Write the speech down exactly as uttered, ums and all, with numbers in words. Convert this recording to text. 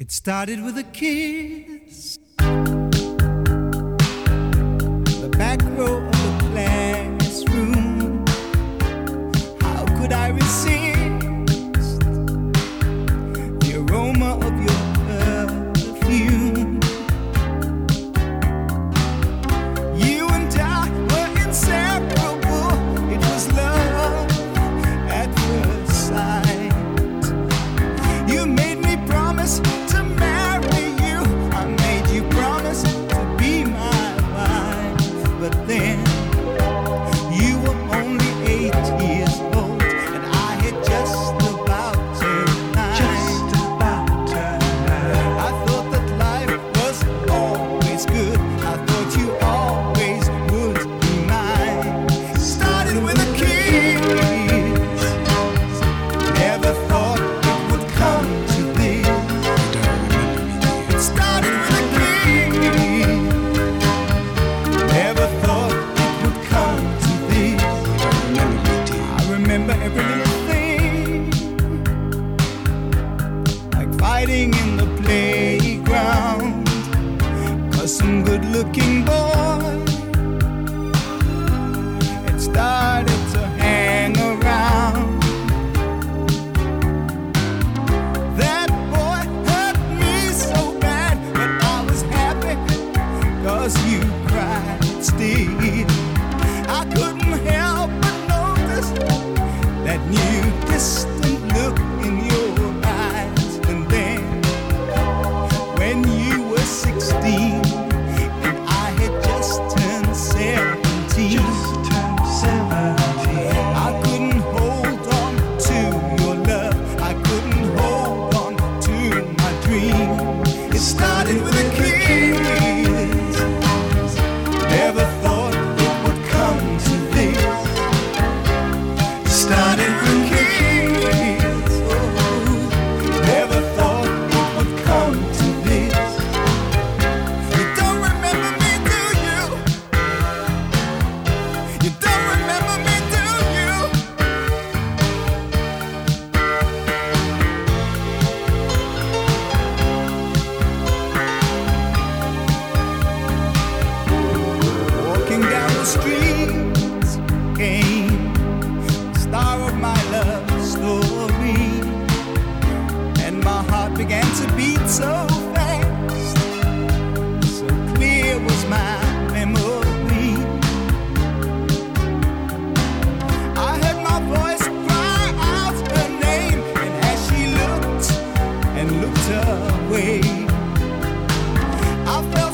It started with a kiss. The back row of the classroom. How could I resist the aroma of your perfume? You and I were inseparable. It was love at first sight. You made me promise to marry you. I made you promise to be my wife. But then you were only eight years old, and I had just about turned nine. Just about turned nine. I thought that life was always good. I thought you always would be mine. Started with a kiss. Never thought it would come to this. It started with a kiss. Never thought it would come to this. I remember every little thing, like fighting in the playground, 'cause some good-looking boy had started to hang around. That boy hurt me so bad, but I was happy 'cause you cried still. I couldn't help but notice that new distant look in your eyes. And then when you were sixteen and I had just turned seventeen, just turned seventeen, I couldn't hold on to your love. I couldn't hold on to my dream. It started with a kiss. Never thought it would come to this. Started with a kiss. Oh, never thought it would come to this. You don't remember me, do you? You don't remember me, do you? Walking down the streets came the star of my love story, and my heart began to beat so fast, so clear was my memory. I heard my voice cry out her name, and as she looked and looked away, I felt